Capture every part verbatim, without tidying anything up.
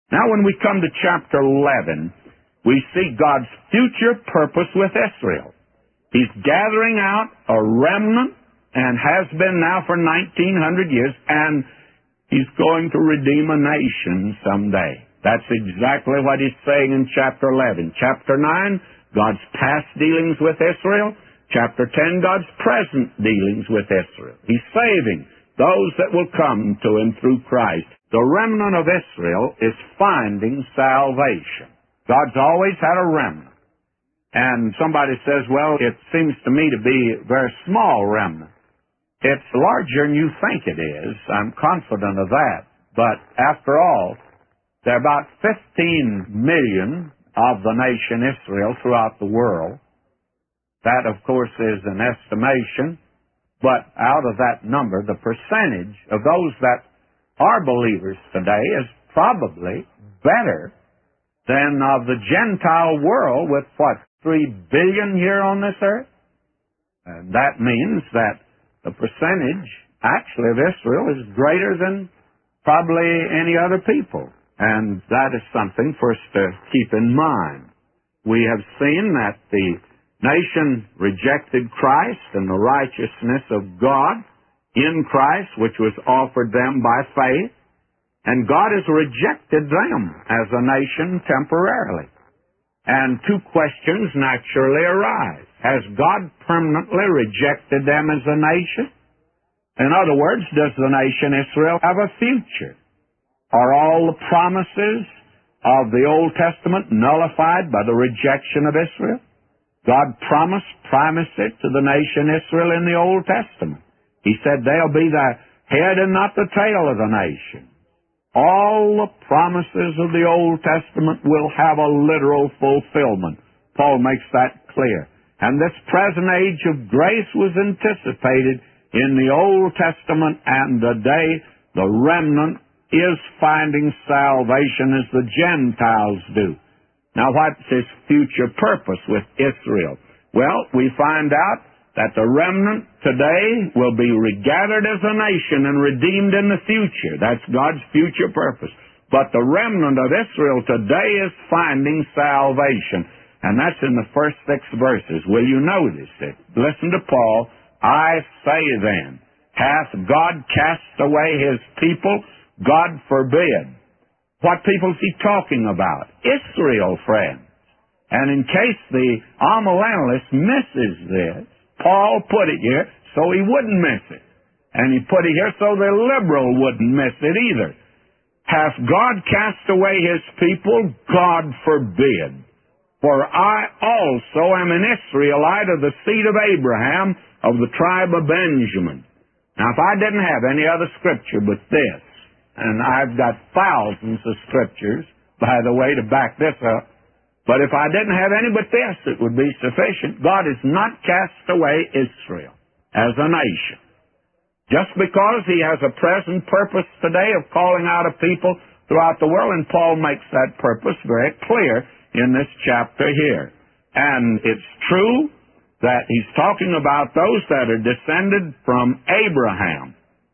Now when we come to chapter eleven, we see God's future purpose with Israel. He's gathering out a remnant, and has been now for nineteen hundred years, and He's going to redeem a nation someday. That's exactly what He's saying in chapter eleven. Chapter nine, God's past dealings with Israel. Chapter ten, God's present dealings with Israel. He's saving those that will come to Him through Christ. The remnant of Israel is finding salvation. God's always had a remnant. And somebody says, well, it seems to me to be a very small remnant. It's larger than you think it is. I'm confident of that. But after all, there are about fifteen million of the nation Israel throughout the world. That, of course, is an estimation. But out of that number, the percentage of those that are believers today is probably better than of the Gentile world with, what, three billion here on this earth? And that means that the percentage, actually, of Israel is greater than probably any other people. And that is something for us to keep in mind. We have seen that the nation rejected Christ and the righteousness of God in Christ, which was offered them by faith, and God has rejected them as a nation temporarily. And two questions naturally arise. Has God permanently rejected them as a nation? In other words, does the nation Israel have a future? Are all the promises of the Old Testament nullified by the rejection of Israel? God promised primacy to the nation Israel in the Old Testament. He said they'll be the head and not the tail of the nation. All the promises of the Old Testament will have a literal fulfillment. Paul makes that clear. And this present age of grace was anticipated in the Old Testament, and today the remnant is finding salvation as the Gentiles do. Now, what's His future purpose with Israel? Well, we find out that the remnant today will be regathered as a nation and redeemed in the future. That's God's future purpose. But the remnant of Israel today is finding salvation. And that's in the first six verses. Will you notice it? Listen to Paul. I say then, hath God cast away His people? God forbid. What people is he talking about? Israel, friends. And in case the amillennialist misses this, Paul put it here so he wouldn't miss it. And he put it here so the liberal wouldn't miss it either. Hath God cast away His people? God forbid. For I also am an Israelite of the seed of Abraham, of the tribe of Benjamin. Now, if I didn't have any other scripture but this, and I've got thousands of scriptures, by the way, to back this up, but if I didn't have any but this, it would be sufficient. God has not cast away Israel as a nation. Just because He has a present purpose today of calling out a people throughout the world, and Paul makes that purpose very clear in this chapter here. And it's true that he's talking about those that are descended from Abraham.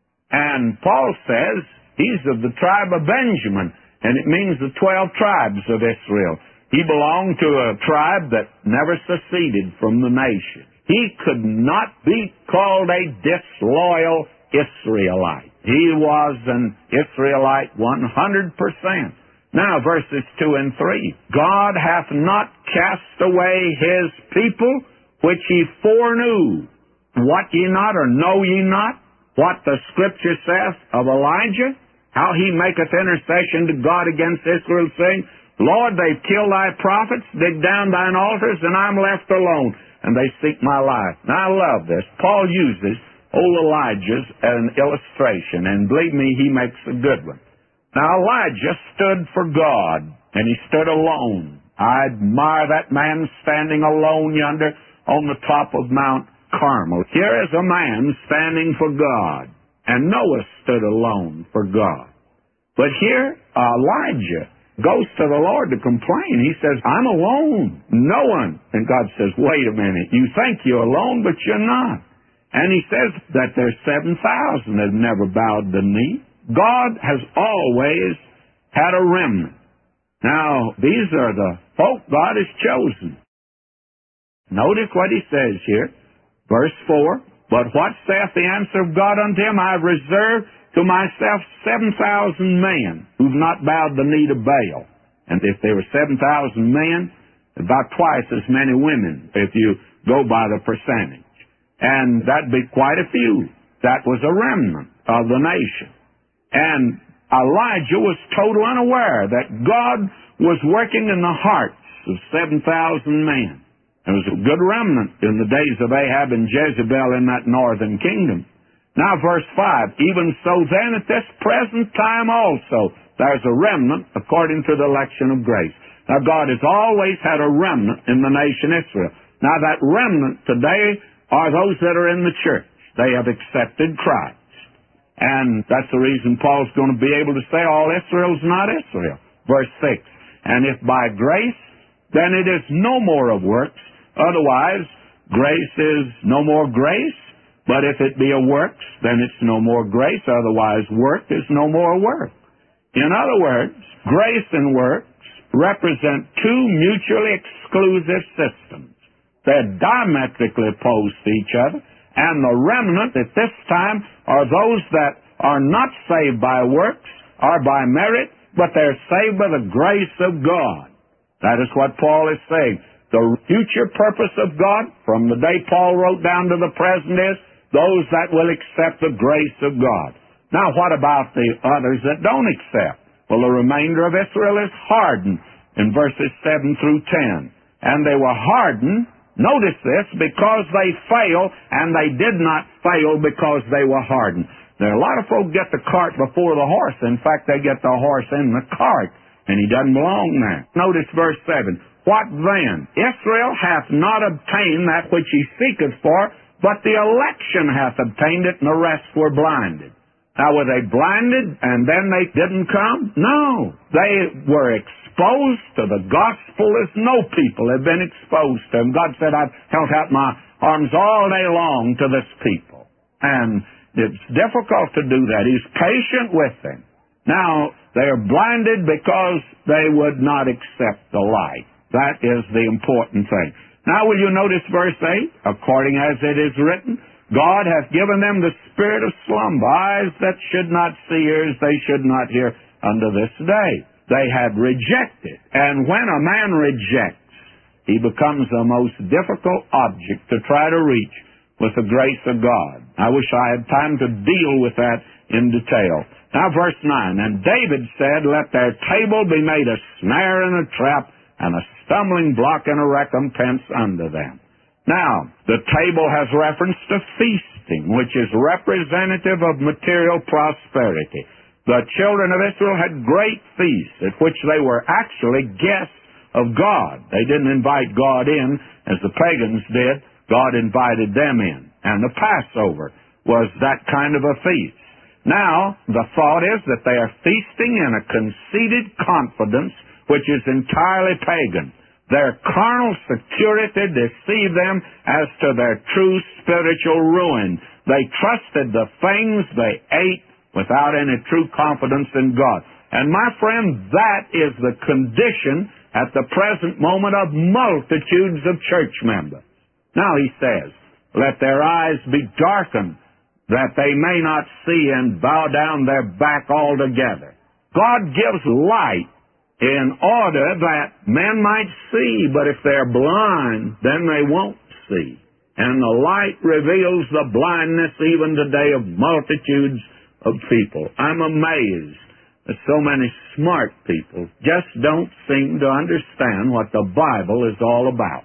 And Paul says he's of the tribe of Benjamin, and it means the twelve tribes of Israel. He belonged to a tribe that never seceded from the nation. He could not be called a disloyal Israelite. He was an Israelite one hundred percent. Now, verses two and three. God hath not cast away His people, which He foreknew. Wot ye not, or know ye not, what the Scripture saith of Elijah? How he maketh intercession to God against Israel, saying, Lord, they've killed Thy prophets, dig down Thine altars, and I'm left alone, and they seek my life. Now, I love this. Paul uses old Elijah as an illustration, and believe me, he makes a good one. Now, Elijah stood for God, and he stood alone. I admire that man standing alone yonder on the top of Mount Carmel. Here is a man standing for God, and Noah stood alone for God. But here, Elijah goes to the Lord to complain. He says, I'm alone, no one. And God says, wait a minute, you think you're alone, but you're not. And He says that there's seven thousand that have never bowed the knee. God has always had a remnant. Now, these are the folk God has chosen. Notice what he says here, verse four, "But what saith the answer of God unto him? I have reserved to myself seven thousand men who've not bowed the knee to Baal." And if there were seven thousand men, about twice as many women, if you go by the percentage. And that'd be quite a few. That was a remnant of the nation. And Elijah was totally unaware that God was working in the hearts of seven thousand men. There was a good remnant in the days of Ahab and Jezebel in that northern kingdom. Now verse five, "Even so then at this present time also there's a remnant according to the election of grace." Now God has always had a remnant in the nation Israel. Now that remnant today are those that are in the church. They have accepted Christ. And that's the reason Paul's going to be able to say all Israel's not Israel. Verse six, "And if by grace, then it is no more of works. Otherwise, grace is no more grace. But if it be of works, then it's no more grace. Otherwise, work is no more work." In other words, grace and works represent two mutually exclusive systems. They're diametrically opposed to each other. And the remnant at this time are those that are not saved by works or by merit, but they're saved by the grace of God. That is what Paul is saying. The future purpose of God, from the day Paul wrote down to the present, is those that will accept the grace of God. Now, what about the others that don't accept? Well, the remainder of Israel is hardened in verses seven through ten. And they were hardened, notice this, because they failed, and they did not fail because they were hardened. There are a lot of folk get the cart before the horse. In fact, they get the horse in the cart, and he doesn't belong there. Notice verse seven. "What then? Israel hath not obtained that which he seeketh for, but the election hath obtained it, and the rest were blinded." Now, were they blinded and then they didn't come? No. They were exposed to the gospel as no people have been exposed to them. God said, "I've held out my arms all day long to this people." And it's difficult to do that. He's patient with them. Now, they are blinded because they would not accept the light. That is the important thing. Now, will you notice verse eight? "According as it is written, God hath given them the spirit of slumber, eyes that should not see, ears they should not hear, unto this day." They had rejected. And when a man rejects, he becomes the most difficult object to try to reach with the grace of God. I wish I had time to deal with that in detail. Now, verse nine, "And David said, Let their table be made a snare and a trap, and a stumbling block and a recompense unto them." Now, the table has reference to feasting, which is representative of material prosperity. The children of Israel had great feasts at which they were actually guests of God. They didn't invite God in as the pagans did. God invited them in. And the Passover was that kind of a feast. Now, the thought is that they are feasting in a conceited confidence which is entirely pagan. Their carnal security deceived them as to their true spiritual ruin. They trusted the things they ate without any true confidence in God. And my friend, that is the condition at the present moment of multitudes of church members. Now he says, "Let their eyes be darkened, that they may not see, and bow down their back altogether." God gives light in order that men might see, but if they're blind, then they won't see. And the light reveals the blindness even today of multitudes of people. I'm amazed that so many smart people just don't seem to understand what the Bible is all about.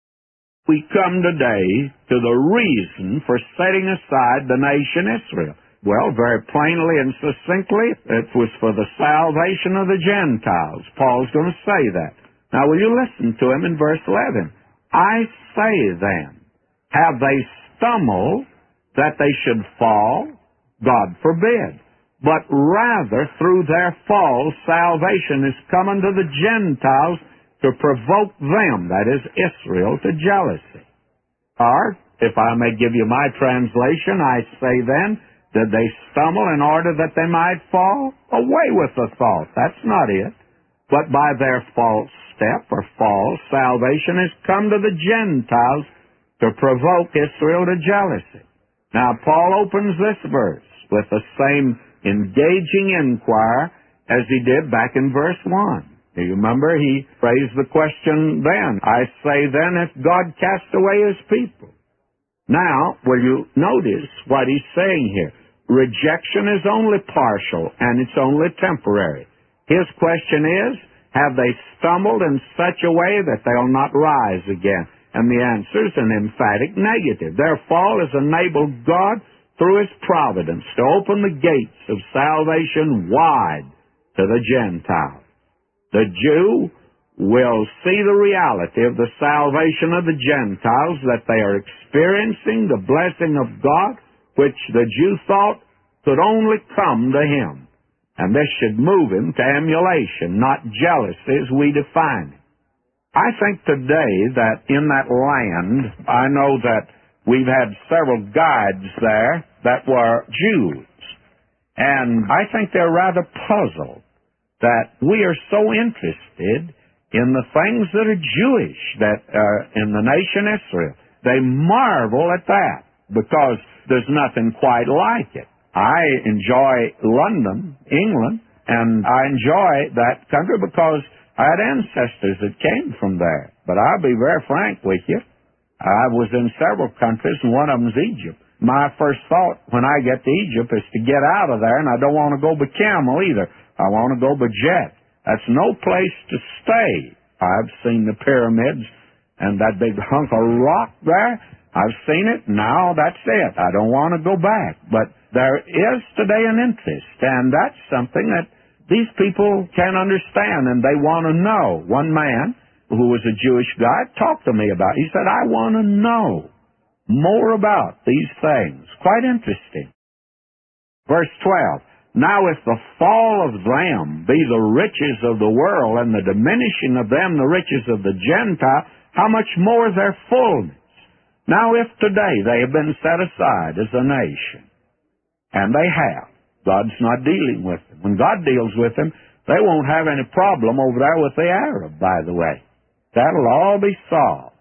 We come today to the reason for setting aside the nation Israel. Well, very plainly and succinctly, it was for the salvation of the Gentiles. Paul's going to say that. Now, will you listen to him in verse eleven? "I say then, have they stumbled that they should fall? God forbid. But rather through their fall, salvation is come unto the Gentiles to provoke them," that is Israel, "to jealousy." Or, if I may give you my translation, "I say then, did they stumble in order that they might fall?" Away with the thought. That's not it. But by their false step or fall, salvation has come to the Gentiles to provoke Israel to jealousy. Now, Paul opens this verse with the same engaging inquiry as he did back in verse one. Do you remember? He phrased the question then. I say then, if God cast away his people. Now, will you notice what he's saying here? Rejection is only partial, and it's only temporary. His question is, have they stumbled in such a way that they'll not rise again? And the answer is an emphatic negative. Their fall has enabled God, through his providence, to open the gates of salvation wide to the Gentiles. The Jew will see the reality of the salvation of the Gentiles, that they are experiencing the blessing of God, which the Jew thought could only come to him. And this should move him to emulation, not jealousy as we define it. I think today that in that land, I know that we've had several guides there that were Jews. And I think they're rather puzzled that we are so interested in the things that are Jewish, that are in the nation Israel. They marvel at that because there's nothing quite like it. I enjoy London, England, and I enjoy that country because I had ancestors that came from there. But I'll be very frank with you. I was in several countries, and one of them's Egypt. My first thought when I get to Egypt is to get out of there, and I don't want to go by camel either. I want to go by jet. That's no place to stay. I've seen the pyramids and that big hunk of rock there. I've seen it. Now that's it. I don't want to go back. But there is today an interest, and that's something that these people can understand, and they want to know. One man who was a Jewish guy talked to me about it. He said, I want to know more about these things. Quite interesting. Verse twelve. Now if the fall of them be the riches of the world, and the diminishing of them the riches of the Gentile, how much more their fullness? Now if today they have been set aside as a nation, and they have, God's not dealing with them. When God deals with them, they won't have any problem over there with the Arab, by the way. That'll all be solved.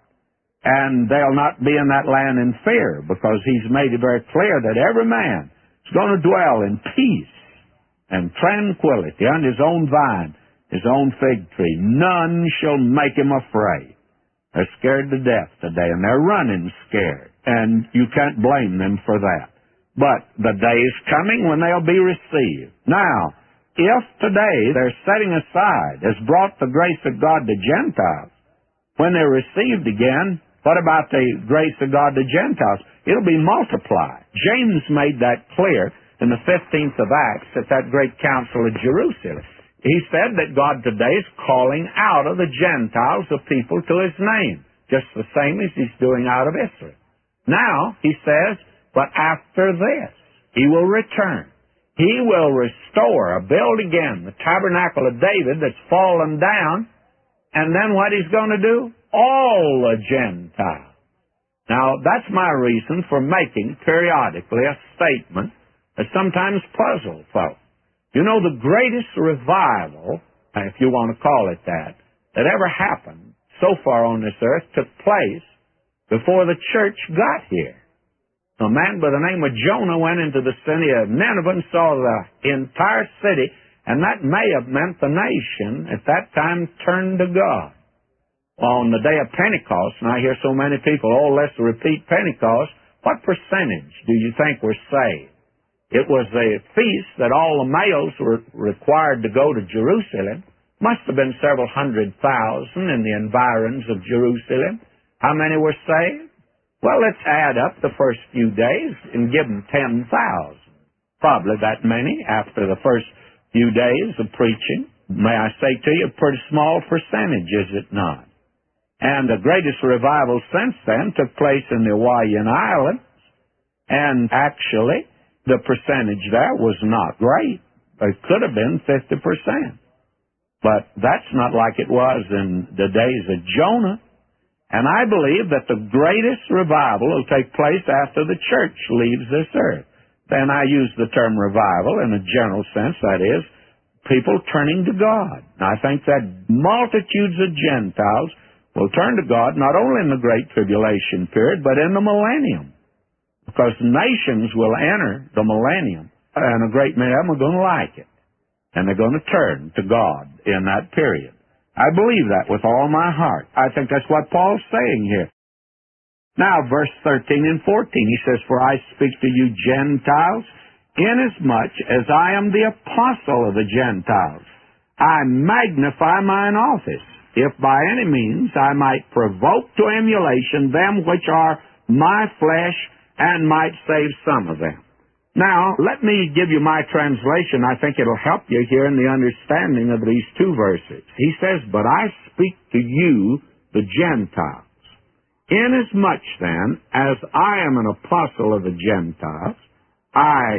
And they'll not be in that land in fear, because he's made it very clear that every man is going to dwell in peace and tranquility under his own vine, his own fig tree. None shall make him afraid. They're scared to death today, and they're running scared, and you can't blame them for that. But the day is coming when they'll be received. Now, if today their setting aside has brought the grace of God to Gentiles, when they're received again, what about the grace of God to Gentiles? It'll be multiplied. James made that clear in the fifteenth of Acts at that great council of Jerusalem. He said that God today is calling out of the Gentiles a people to his name, just the same as he's doing out of Israel. Now, he says, but after this, he will return. He will restore or build again the tabernacle of David that's fallen down, and then what he's going to do? All the Gentiles. Now, that's my reason for making periodically a statement that sometimes puzzles folks. You know, the greatest revival, if you want to call it that, that ever happened so far on this earth took place before the church got here. A man by the name of Jonah went into the city of Nineveh and saw the entire city, and that may have meant the nation at that time turned to God. On the day of Pentecost, and I hear so many people, oh, let's repeat Pentecost, what percentage do you think were saved? It was a feast that all the males were required to go to Jerusalem. Must have been several hundred thousand in the environs of Jerusalem. How many were saved? Well, let's add up the first few days and give them ten thousand. Probably that many after the first few days of preaching. May I say to you, a pretty small percentage, is it not? And the greatest revival since then took place in the Hawaiian Islands. And actually, the percentage there was not great. It could have been fifty percent. But that's not like it was in the days of Jonah. And I believe that the greatest revival will take place after the church leaves this earth. Then I use the term revival in a general sense, that is, people turning to God. And I think that multitudes of Gentiles will turn to God not only in the Great Tribulation period, but in the millennium. Because nations will enter the millennium, and a great many of them are going to like it. And they're going to turn to God in that period. I believe that with all my heart. I think that's what Paul's saying here. Now, verse thirteen and fourteen, he says, "For I speak to you Gentiles, inasmuch as I am the apostle of the Gentiles. I magnify mine office, if by any means I might provoke to emulation them which are my flesh, and might save some of them." Now, let me give you my translation. I think it'll help you here in the understanding of these two verses. He says, "But I speak to you, the Gentiles. Inasmuch then as I am an apostle of the Gentiles, I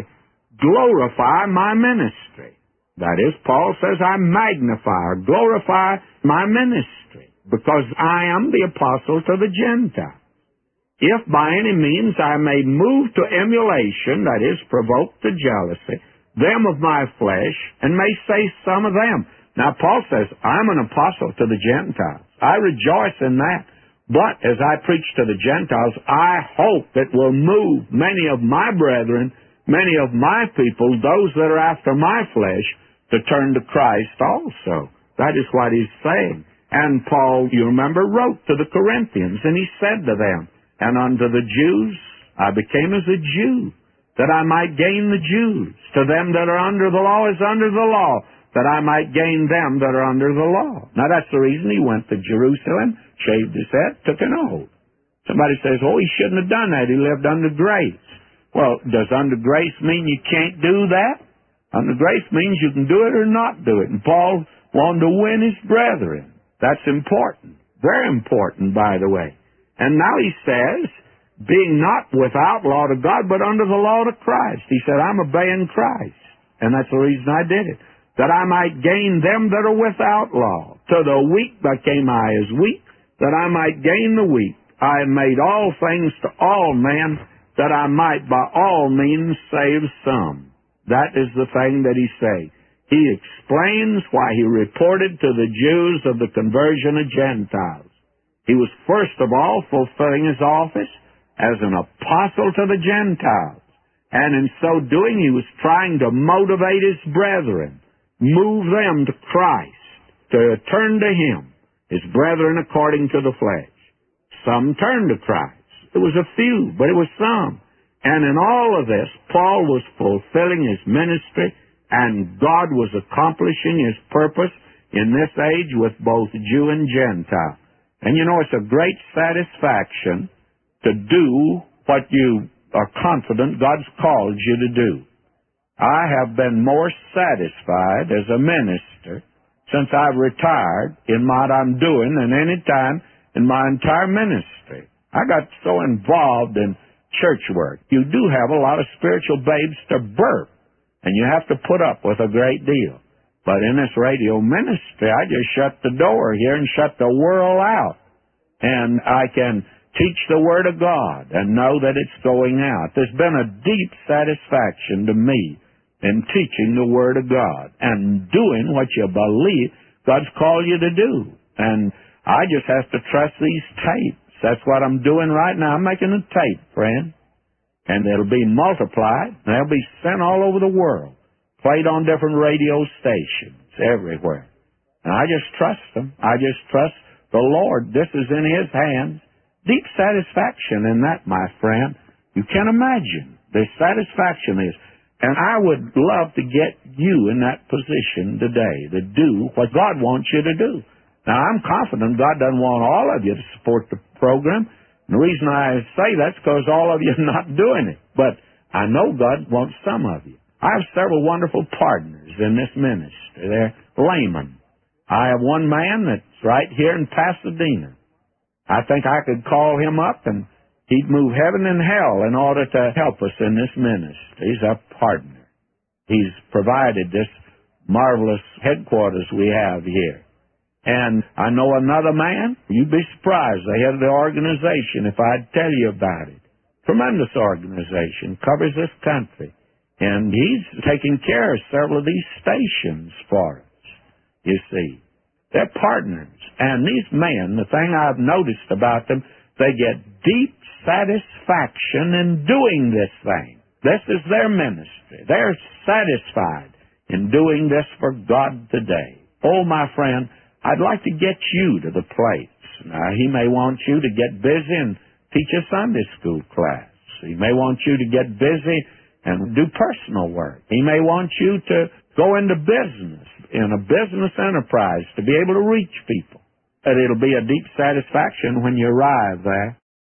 glorify my ministry." That is, Paul says, I magnify or glorify my ministry, because I am the apostle to the Gentiles. "If by any means I may move to emulation," that is, provoke to jealousy, "them of my flesh, and may save some of them." Now, Paul says, I'm an apostle to the Gentiles. I rejoice in that. But as I preach to the Gentiles, I hope it will move many of my brethren, many of my people, those that are after my flesh, to turn to Christ also. That is what he's saying. And Paul, you remember, wrote to the Corinthians, and he said to them, "And unto the Jews I became as a Jew, that I might gain the Jews. To them that are under the law as under the law, that I might gain them that are under the law." Now that's the reason he went to Jerusalem, shaved his head, took an oath. Somebody says, "Oh, he shouldn't have done that. He lived under grace." Well, does under grace mean you can't do that? Under grace means you can do it or not do it. And Paul wanted to win his brethren. That's important. Very important, by the way. And now he says, being not without law to God, but under the law to Christ. He said, I'm obeying Christ. And that's the reason I did it. That I might gain them that are without law. To the weak became I as weak, that I might gain the weak. I made all things to all men, that I might by all means save some. That is the thing that he said. He explains why he reported to the Jews of the conversion of Gentiles. He was first of all fulfilling his office as an apostle to the Gentiles. And in so doing, he was trying to motivate his brethren, move them to Christ, to turn to him, his brethren according to the flesh. Some turned to Christ. It was a few, but it was some. And in all of this, Paul was fulfilling his ministry, and God was accomplishing his purpose in this age with both Jew and Gentile. And you know, it's a great satisfaction to do what you are confident God's called you to do. I have been more satisfied as a minister since I've retired in what I'm doing than any time in my entire ministry. I got so involved in church work. You do have a lot of spiritual babes to birth, and you have to put up with a great deal. But in this radio ministry, I just shut the door here and shut the world out. And I can teach the Word of God and know that it's going out. There's been a deep satisfaction to me in teaching the Word of God and doing what you believe God's called you to do. And I just have to trust these tapes. That's what I'm doing right now. I'm making a tape, friend. And it'll be multiplied, and they'll be sent all over the world, played on different radio stations everywhere. And I just trust them. I just trust the Lord. This is in His hands. Deep satisfaction in that, my friend. You can't imagine the satisfaction is. And I would love to get you in that position today to do what God wants you to do. Now, I'm confident God doesn't want all of you to support the program. And the reason I say that's because all of you are not doing it. But I know God wants some of you. I have several wonderful partners in this ministry. They're laymen. I have one man that's right here in Pasadena. I think I could call him up and he'd move heaven and hell in order to help us in this ministry. He's our partner. He's provided this marvelous headquarters we have here. And I know another man, you'd be surprised, the head of the organization, if I'd tell you about it. Tremendous organization, covers this country. And he's taking care of several of these stations for us, you see. They're partners. And these men, the thing I've noticed about them, they get deep satisfaction in doing this thing. This is their ministry. They're satisfied in doing this for God today. Oh, my friend, I'd like to get you to the place. Now, he may want you to get busy and teach a Sunday school class. He may want you to get busy and do personal work. He may want you to go into business, in a business enterprise, to be able to reach people. And it'll be a deep satisfaction when you arrive there.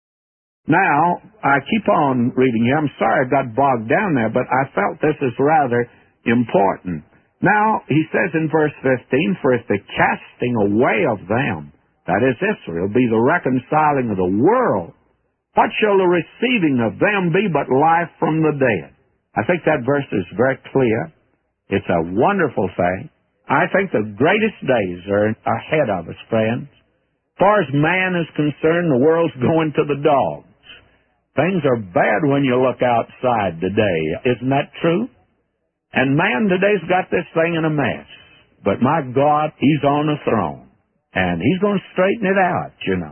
Now, I keep on reading here. I'm sorry I got bogged down there, but I felt this is rather important. Now, he says in verse fifteen, for if the casting away of them, that is Israel, be the reconciling of the world, what shall the receiving of them be but life from the dead? I think that verse is very clear. It's a wonderful thing. I think the greatest days are ahead of us, friends. As far as man is concerned, the world's going to the dogs. Things are bad when you look outside today. Isn't that true? And man today's got this thing in a mess. But my God, He's on the throne. And He's going to straighten it out, you know.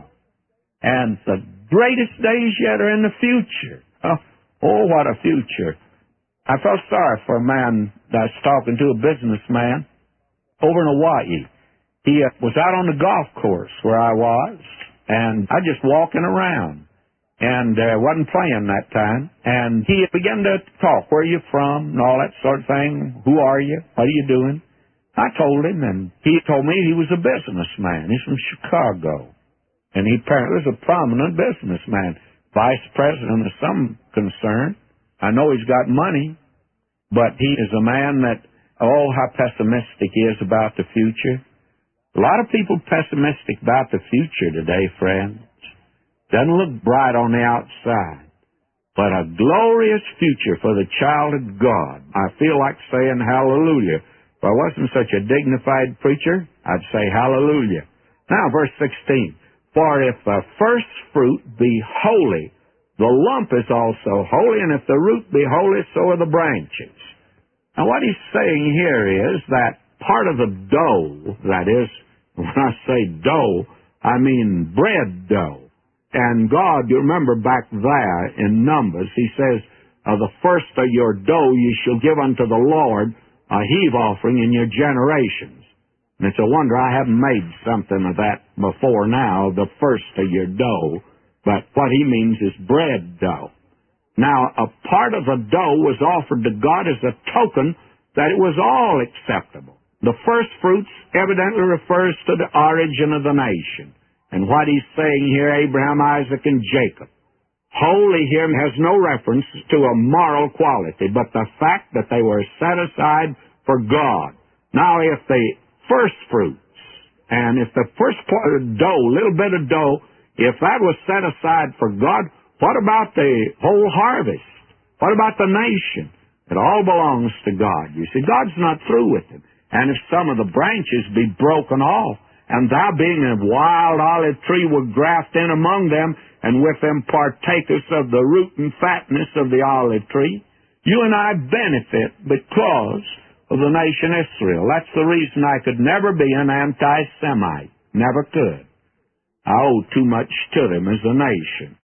And the greatest days yet are in the future. Oh, oh what a future. I felt sorry for a man that I was talking to, a businessman, over in Hawaii. He uh, was out on the golf course where I was, and I just walking around, and uh, wasn't playing that time. And he began to talk, where are you from, and all that sort of thing. Who are you? What are you doing? I told him, and he told me he was a businessman. He's from Chicago, and he apparently was a prominent businessman, vice president of some concern. I know he's got money, but he is a man that, oh, how pessimistic he is about the future. A lot of people pessimistic about the future today, friends. Doesn't look bright on the outside, but a glorious future for the child of God. I feel like saying hallelujah. If I wasn't such a dignified preacher, I'd say hallelujah. Now, verse sixteen, for if the first fruit be holy, the lump is also holy, and if the root be holy, so are the branches. Now, what he's saying here is that part of the dough, that is, when I say dough, I mean bread dough. And God, you remember back there in Numbers, He says, uh, the first of your dough you shall give unto the Lord a heave offering in your generations. And it's a wonder I haven't made something of that before now, the first of your dough. But what he means is bread dough. Now, a part of the dough was offered to God as a token that it was all acceptable. The first fruits evidently refers to the origin of the nation. And what he's saying here, Abraham, Isaac, and Jacob. Holy here has no reference to a moral quality, but the fact that they were set aside for God. Now, if the first fruits, and if the first dough, little bit of dough, if that was set aside for God, what about the whole harvest? What about the nation? It all belongs to God. You see, God's not through with it. And if some of the branches be broken off, and thou being a wild olive tree would graft in among them, and with them partakers of the root and fatness of the olive tree, you and I benefit because of the nation Israel. That's the reason I could never be an anti-Semite. Never could. I owe too much to them as a nation.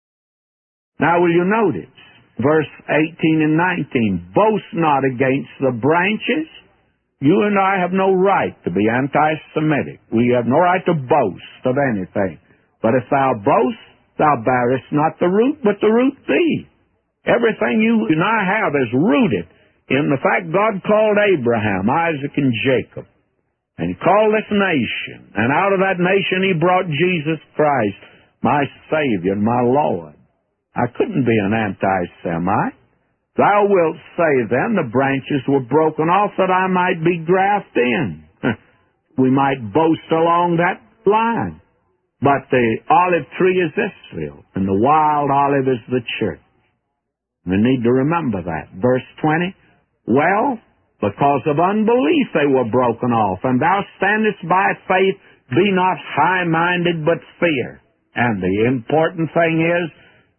Now, will you notice, verse eighteen and nineteen, boast not against the branches. You and I have no right to be anti-Semitic. We have no right to boast of anything. But if thou boast, thou bearest not the root, but the root thee. Everything you and I have is rooted in the fact God called Abraham, Isaac, and Jacob. And He called this nation. And out of that nation He brought Jesus Christ, my Savior and my Lord. I couldn't be an anti-Semite. Thou wilt say then, the branches were broken off that I might be grafted in. We might boast along that line. But the olive tree is Israel, and the wild olive is the church. We need to remember that. Verse twenty, well, because of unbelief they were broken off, and thou standest by faith, be not high-minded, but fear. And the important thing is,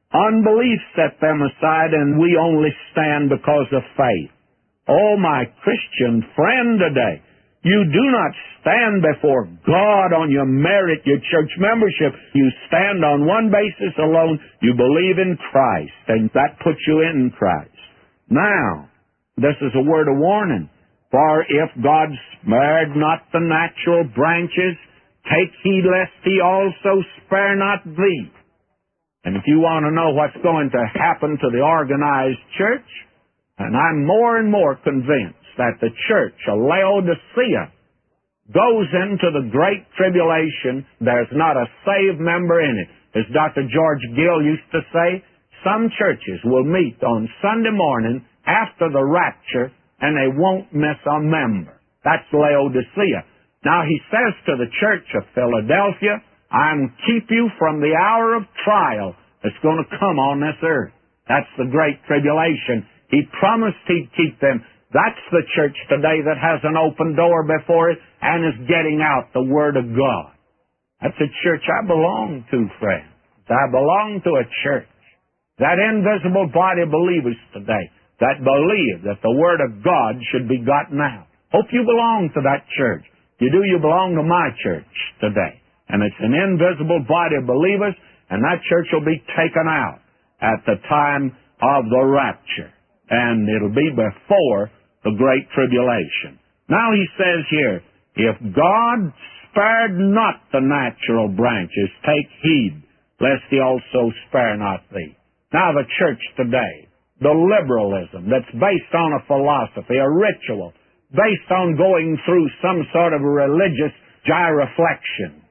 Unbelief set them aside, and we only stand because of faith. Oh, my Christian friend today, you do not stand before God on your merit, your church membership. You stand on one basis alone. You believe in Christ, and that puts you in Christ. Now, this is a word of warning. For if God spared not the natural branches, take heed lest he also spare not thee. And if you want to know what's going to happen to the organized church, and I'm more and more convinced that the church of Laodicea goes into the Great Tribulation, there's not a saved member in it. As Doctor George Gill used to say, some churches will meet on Sunday morning after the rapture, and they won't miss a member. That's Laodicea. Now he says to the church of Philadelphia, I'm keep you from the hour of trial that's going to come on this earth. That's the Great Tribulation. He promised he'd keep them. That's the church today that has an open door before it and is getting out the Word of God. That's a church I belong to, friends. I belong to a church. That invisible body of believers today that believe that the Word of God should be gotten out. Hope you belong to that church. If you do, you belong to my church today. And it's an invisible body of believers, and that church will be taken out at the time of the rapture. And it'll be before the Great Tribulation. Now he says here, if God spared not the natural branches, take heed, lest he also spare not thee. Now the church today, the liberalism that's based on a philosophy, a ritual, based on going through some sort of religious gyroflexions,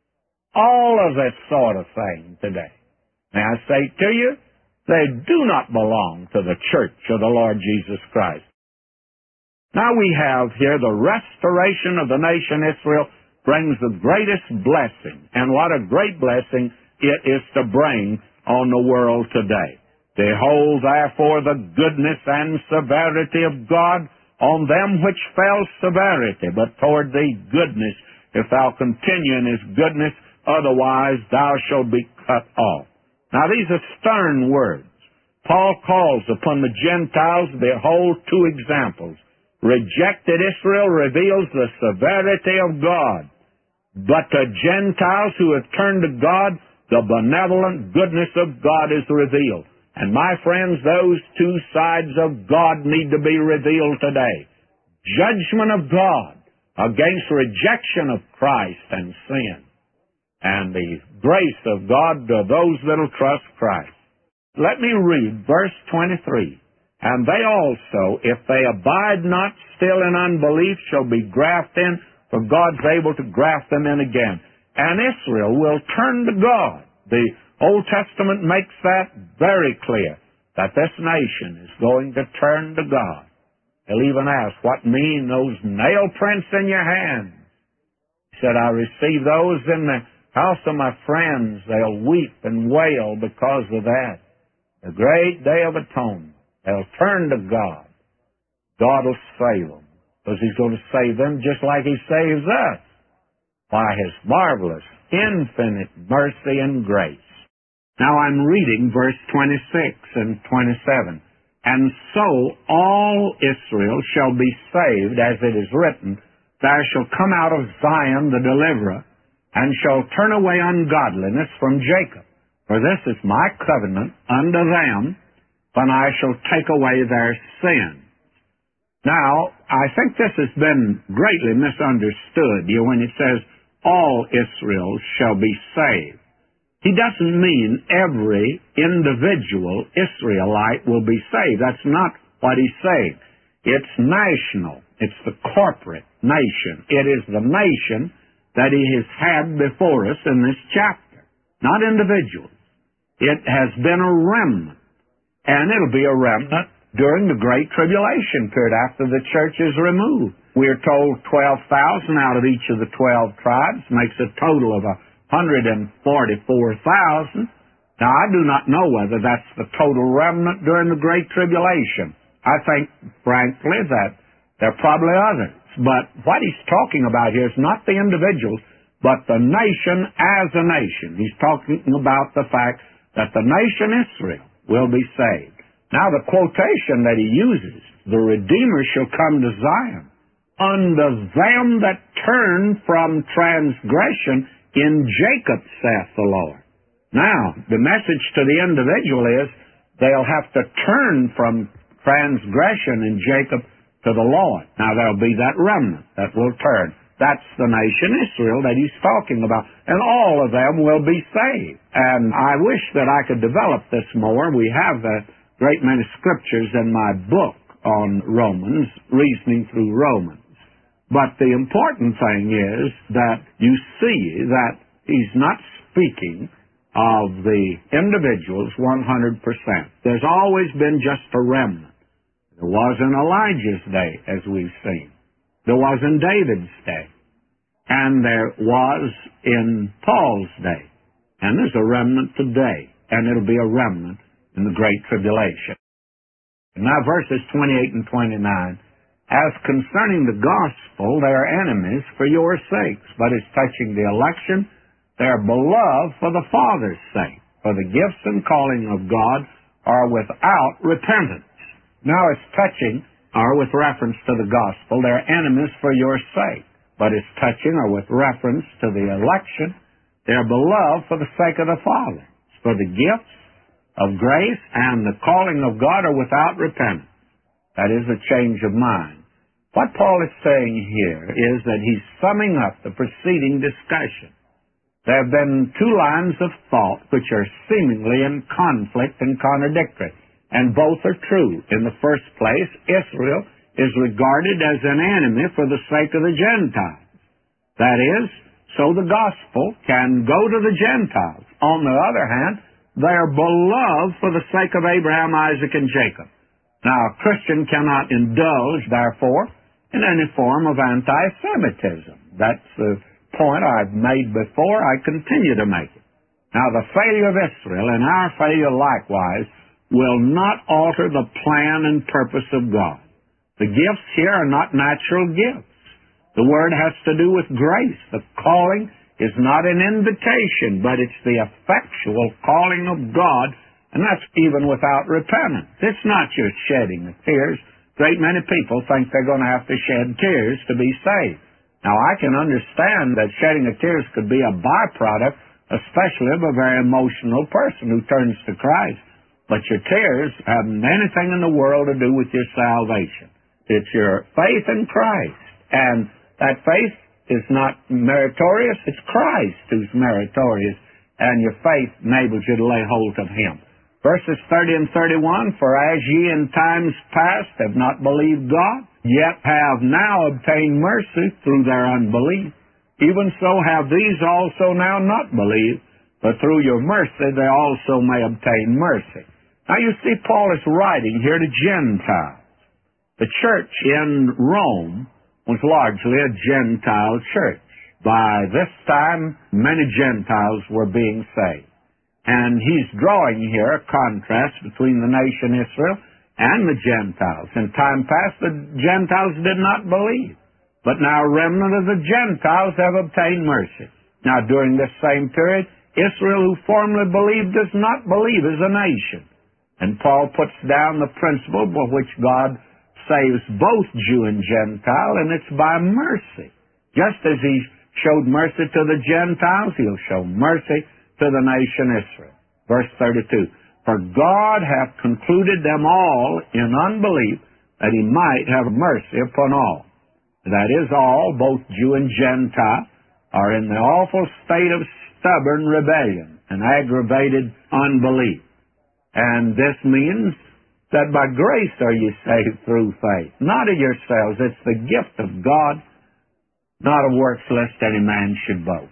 all of this sort of thing today, may I say to you, they do not belong to the church of the Lord Jesus Christ. Now we have here the restoration of the nation Israel brings the greatest blessing. And what a great blessing it is to bring on the world today. Behold, therefore, the goodness and severity of God on them which fell severity, but toward thee goodness, if thou continue in his goodness, otherwise thou shalt be cut off. Now these are stern words. Paul calls upon the Gentiles, behold, two examples. Rejected Israel reveals the severity of God. But to Gentiles who have turned to God, the benevolent goodness of God is revealed. And my friends, those two sides of God need to be revealed today. Judgment of God against rejection of Christ and sin. And the grace of God to those that will trust Christ. Let me read verse twenty-three. And they also, if they abide not still in unbelief, shall be grafted in, for God's able to graft them in again. And Israel will turn to God. The Old Testament makes that very clear, that this nation is going to turn to God. They'll even ask, what mean those nail prints in your hands? He said, I receive those in the house of my friends. They'll weep and wail because of that. The great day of atonement. They'll turn to God. God will save them, because he's going to save them just like he saves us, by his marvelous, infinite mercy and grace. Now I'm reading verse twenty-six and twenty-seven. And so all Israel shall be saved, as it is written, there shall come out of Zion the deliverer, and shall turn away ungodliness from Jacob. For this is my covenant unto them, when I shall take away their sin. Now, I think this has been greatly misunderstood you know, when it says, all Israel shall be saved. He doesn't mean every individual Israelite will be saved. That's not what he's saying. It's national. It's the corporate nation. It is the nation that he has had before us in this chapter, not individuals. It has been a remnant. And it'll be a remnant during the Great Tribulation period after the church is removed. We're told twelve thousand out of each of the twelve tribes makes a total of one hundred forty-four thousand. Now, I do not know whether that's the total remnant during the Great Tribulation. I think, frankly, that there are probably others. But what he's talking about here is not the individuals, but the nation as a nation. He's talking about the fact that the nation Israel will be saved. Now the quotation that he uses, the Redeemer shall come to Zion, unto them that turn from transgression in Jacob, saith the Lord. Now, the message to the individual is they'll have to turn from transgression in Jacob to the Lord. Now, there'll be that remnant that will turn. That's the nation Israel that he's talking about. And all of them will be saved. And I wish that I could develop this more. We have a great many scriptures in my book on Romans, reasoning through Romans. But the important thing is that you see that he's not speaking of the individuals one hundred percent. There's always been just a remnant. There was in Elijah's day, as we've seen. There was in David's day. And there was in Paul's day. And there's a remnant today. And it'll be a remnant in the Great Tribulation. Now verses twenty-eight and twenty-nine. As concerning the gospel, they are enemies for your sakes. But as touching the election, they are beloved for the Father's sake. For the gifts and calling of God are without repentance. Now as touching are with reference to the gospel, they are enemies for your sake. But as touching are with reference to the election, they are beloved for the sake of the Father. For the gifts of grace and the calling of God are without repentance. That is a change of mind. What Paul is saying here is that he's summing up the preceding discussion. There have been two lines of thought which are seemingly in conflict and contradictory, and both are true. In the first place, Israel is regarded as an enemy for the sake of the Gentiles. That is, so the gospel can go to the Gentiles. On the other hand, they are beloved for the sake of Abraham, Isaac, and Jacob. Now, a Christian cannot indulge, therefore, in any form of anti-Semitism. That's the point I've made before. I continue to make it. Now, the failure of Israel and our failure likewise will not alter the plan and purpose of God. The gifts here are not natural gifts. The word has to do with grace. The calling is not an invitation, but it's the effectual calling of God, and that's even without repentance. It's not just shedding of tears. Great many people think they're going to have to shed tears to be saved. Now, I can understand that shedding of tears could be a byproduct, especially of a very emotional person who turns to Christ. But your tears haven't anything in the world to do with your salvation. It's your faith in Christ. And that faith is not meritorious. It's Christ who's meritorious. And your faith enables you to lay hold of Him. Verses thirty and thirty-one, for as ye in times past have not believed God, yet have now obtained mercy through their unbelief, even so have these also now not believed, but through your mercy they also may obtain mercy. Now you see, Paul is writing here to Gentiles. The church in Rome was largely a Gentile church. By this time, many Gentiles were being saved. And he's drawing here a contrast between the nation Israel and the Gentiles. In time past, the Gentiles did not believe. But now a remnant of the Gentiles have obtained mercy. Now during this same period, Israel, who formerly believed, does not believe as a nation. And Paul puts down the principle by which God saves both Jew and Gentile, and it's by mercy. Just as He showed mercy to the Gentiles, He'll show mercy to the nation Israel. Verse thirty-two, for God hath concluded them all in unbelief, that He might have mercy upon all. That is, all, both Jew and Gentile, are in the awful state of stubborn rebellion and aggravated unbelief. And this means that by grace are you saved through faith, not of yourselves. It's the gift of God, not of works, lest any man should boast.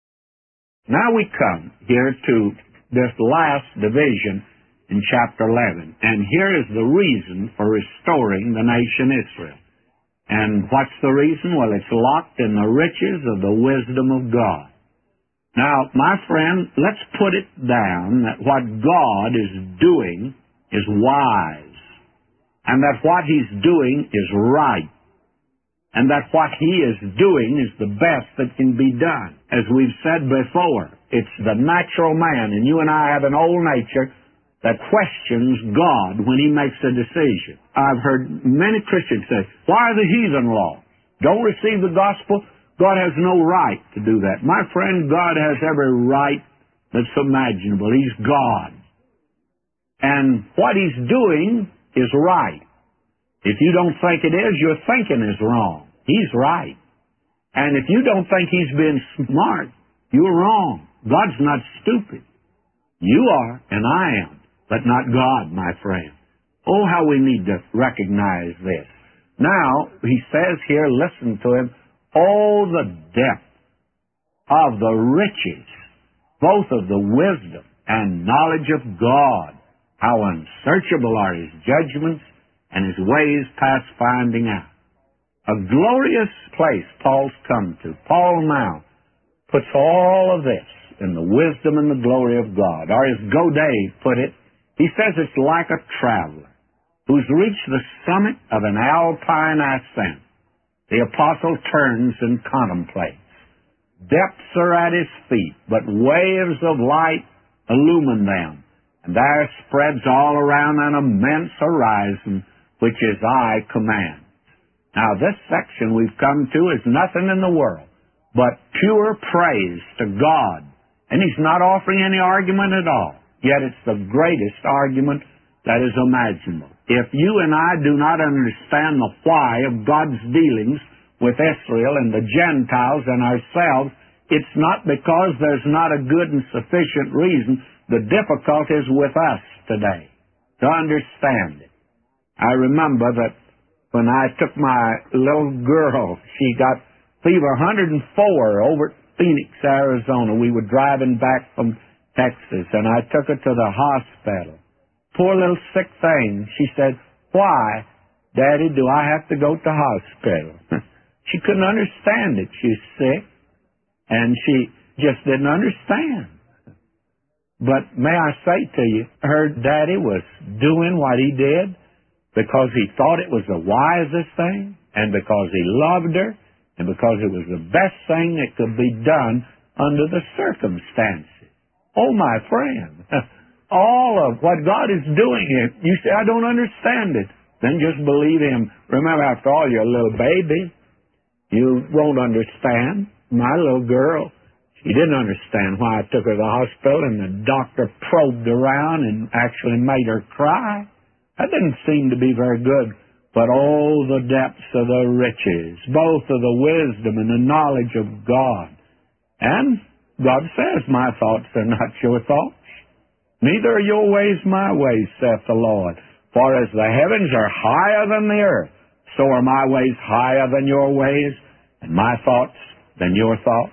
Now we come here to this last division in chapter eleven, and here is the reason for restoring the nation Israel. And what's the reason? Well, it's locked in the riches of the wisdom of God. Now, my friend, let's put it down that what God is doing is wise, and that what He's doing is right. and that what He is doing is the best that can be done. As we've said before, it's the natural man, and you and I have an old nature that questions God when He makes a decision. I've heard many Christians say, why are the heathen lost? Don't receive the gospel? God has no right to do that. My friend, God has every right that's imaginable. He's God. And what He's doing is right. If you don't think it is, your thinking is wrong. He's right. And if you don't think He's being smart, you're wrong. God's not stupid. You are, and I am, but not God, my friend. Oh, how we need to recognize this. Now, He says here, listen to Him, oh, the depth of the riches, both of the wisdom and knowledge of God. How unsearchable are His judgments, and His ways past finding out. A glorious place Paul's come to. Paul now puts all of this in the wisdom and the glory of God. Or as Godet put it, he says it's like a traveler who's reached the summit of an alpine ascent. The apostle turns and contemplates. Depths are at his feet, but waves of light illumine them. And there spreads all around an immense horizon, which His eye commands. Now, this section we've come to is nothing in the world but pure praise to God. And He's not offering any argument at all. Yet it's the greatest argument that is imaginable. If you and I do not understand the why of God's dealings with Israel and the Gentiles and ourselves, it's not because there's not a good and sufficient reason. The difficulty is with us today to understand it. I remember that when I took my little girl, she got fever one hundred four over at Phoenix, Arizona. We were driving back from Texas, and I took her to the hospital. Poor little sick thing. She said, why, Daddy, do I have to go to the hospital? She couldn't understand it. She's sick, and she just didn't understand. But may I say to you, her daddy was doing what he did because he thought it was the wisest thing, and because he loved her, and because it was the best thing that could be done under the circumstances. Oh, my friend, all of what God is doing here, you say, I don't understand it. Then just believe Him. Remember, after all, you're a little baby. You won't understand. My little girl, she didn't understand why I took her to the hospital, and the doctor probed around and actually made her cry. That didn't seem to be very good. But oh, the depths of the riches, both of the wisdom and the knowledge of God. And God says, my thoughts are not your thoughts. Neither are your ways my ways, saith the Lord. For as the heavens are higher than the earth, so are my ways higher than your ways, and my thoughts than your thoughts.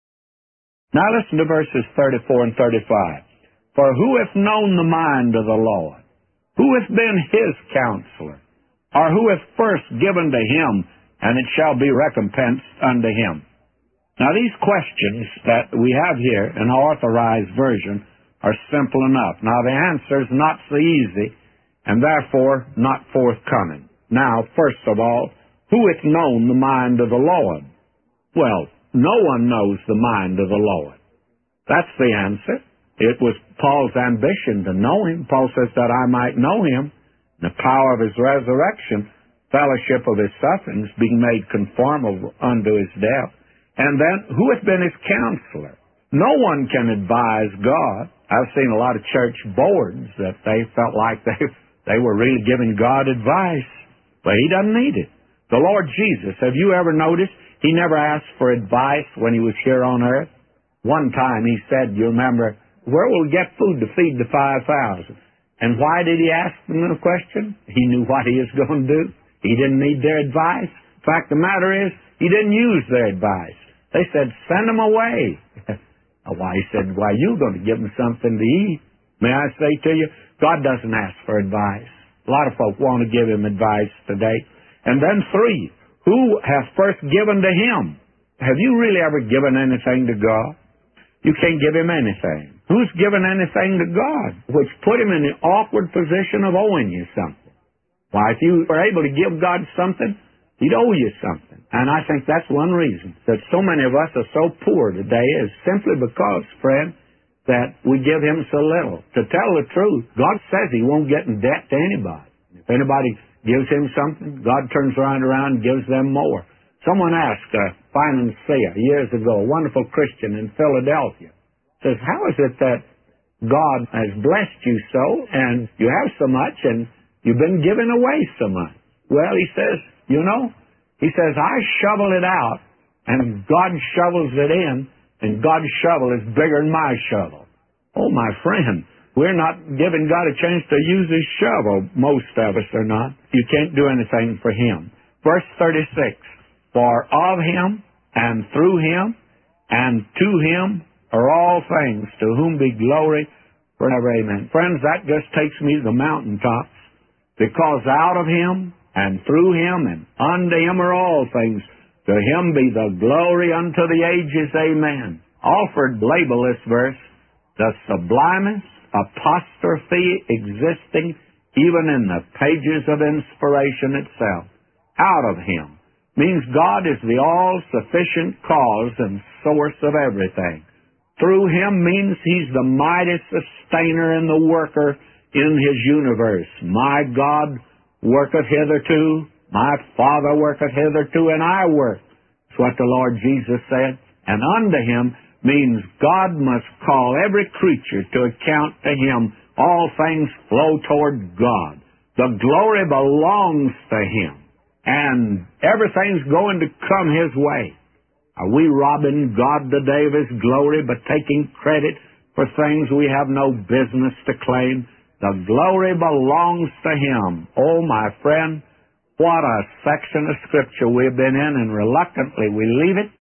Now listen to verses thirty-four and thirty-five. For who hath known the mind of the Lord? Who hath been His counselor? Or who hath first given to Him, and it shall be recompensed unto Him? Now these questions that we have here in our Authorized Version are simple enough. Now the answer is not so easy, and therefore not forthcoming. Now, first of all, who hath known the mind of the Lord? Well, no one knows the mind of the Lord. That's the answer. It was Paul's ambition to know Him. Paul says that I might know Him, the power of His resurrection, fellowship of His sufferings, being made conformable unto His death. And then, who hath been His counselor? No one can advise God. I've seen a lot of church boards that they felt like they, they were really giving God advice. But He doesn't need it. The Lord Jesus, have you ever noticed, He never asked for advice when He was here on earth? One time He said, you remember, where will we get food to feed the five thousand? And why did He ask them the question? He knew what He was going to do. He didn't need their advice. In fact, the matter is, He didn't use their advice. They said, send them away. Why, He said, why, you're going to give them something to eat. May I say to you, God doesn't ask for advice. A lot of folk want to give Him advice today. And then three, who hath first given to Him? Have you really ever given anything to God? You can't give Him anything. Who's given anything to God? Which put Him in the awkward position of owing you something. Why, if you were able to give God something, He'd owe you something. And I think that's one reason that so many of us are so poor today is simply because, friend, that we give him so little. To tell the truth, God says he won't get in debt to anybody. If anybody gives him something, God turns around around and gives them more. Someone asked a financier years ago, a wonderful Christian in Philadelphia, says, how is it that God has blessed you so, and you have so much, and you've been giving away so much? Well, he says, you know, he says, I shovel it out, and God shovels it in, and God's shovel is bigger than my shovel. Oh, my friend, we're not giving God a chance to use his shovel. Most of us are not. You can't do anything for him. Verse thirty-six, for of him, and through him, and to him are all things, to whom be glory forever. Amen. Friends, that just takes me to the mountaintops, because out of him, and through him, and unto him are all things. To him be the glory unto the ages. Amen. Alford labeled this verse the sublimest apostrophe existing even in the pages of inspiration itself. Out of him means God is the all-sufficient cause and source of everything. Through him means he's the mighty sustainer and the worker in his universe. My God worketh hitherto, my Father worketh hitherto, and I work. That's what the Lord Jesus said. And unto him means God must call every creature to account to him. All things flow toward God. The glory belongs to him. And everything's going to come his way. Are we robbing God today of his glory by taking credit for things we have no business to claim? The glory belongs to him. Oh, my friend, what a section of Scripture we've been in, and reluctantly we leave it.